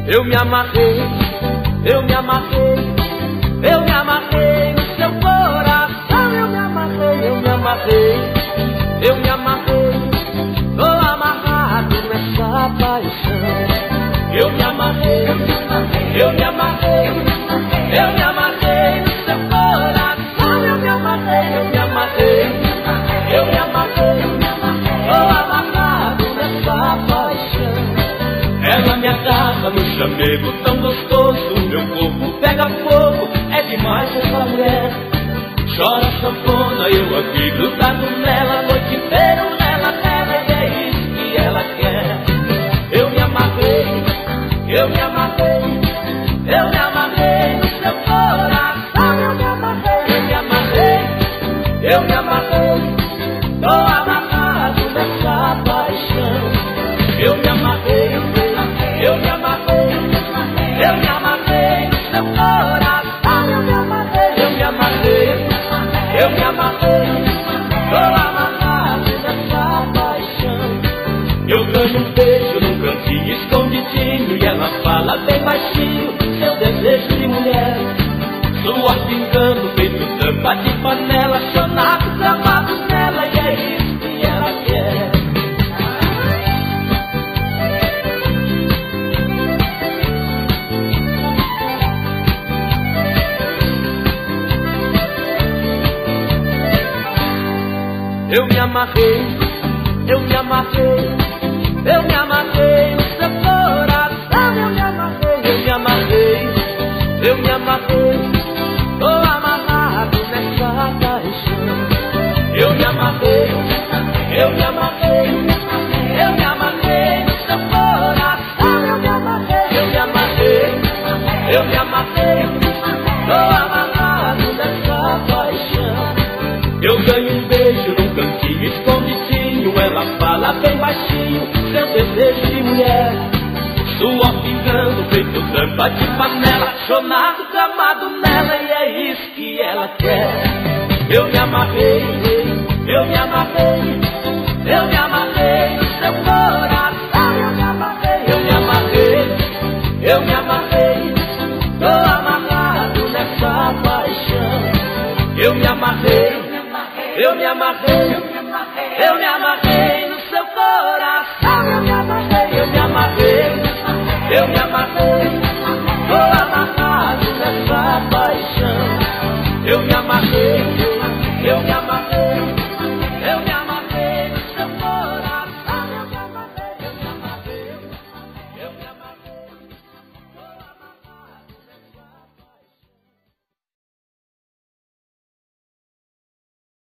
Eu me amarrei, eu me amarrei, eu me amarrei no seu coração. Eu me amarrei, eu me amarrei, eu me amarrei, tô amarrado nessa paixão. Eu me amarrei, eu me amarrei, eu me amarrei no seu coração. Eu me amarrei, eu me amarrei, eu me amarrei, tô amarrado nessa paixão. Ela me agarra no chamego tão gostoso, meu corpo pega fogo, é demais essa mulher. Chora sanfona, eu aqui grudado nela, a noite inteira nela, e é isso que ela quer. Eu me amarrei, eu me amarrei, eu me amarrei no seu coração. Eu me amarrei, eu me amarrei, eu me amarrei, tô amarrado nessa paixão. Eu me amarrei, eu me amarrei, eu me amarrei no seu coração. Eu me amarrei, eu me amarrei, eu me amarrei, tô amarrado nessa paixão. Eu ganho um beijo num cantinho escondidinho, e ela fala bem baixinho, seu desejo de mulher. Suor pingando, feito tampa de panela, chonados amados nela, e é isso que ela quer. Eu me amarrei, eu me amarrei, eu me amarrei no seu coração. Eu me amarrei, eu me amarrei, eu me amarrei, tô amarrado nessa paixão. Eu me amarrei, eu me amarrei, eu me amarrei no seu coração. Eu me amarrei, eu me amarrei, eu me amarrei, tô amarrado nessa paixão. Eu ganho um beijo num cantinho escondidinho, ela fala bem baixinho, seu desejo de mulher. Suor pingando, feito tampa de panela, chonado, gamado nela, e é isso que ela quer. Eu me amarrei, eu me amarrei, eu me amarrei no seu coração. Eu me amarrei, eu me amarrei, eu me amarrei, tô amarrado nessa paixão. Eu me amarrei, eu me amarrei, eu me amarrei no seu coração. Eu me amarrei, eu me amarrei, eu me amarrei, tô amarrado nessa paixão. Eu me amarrei.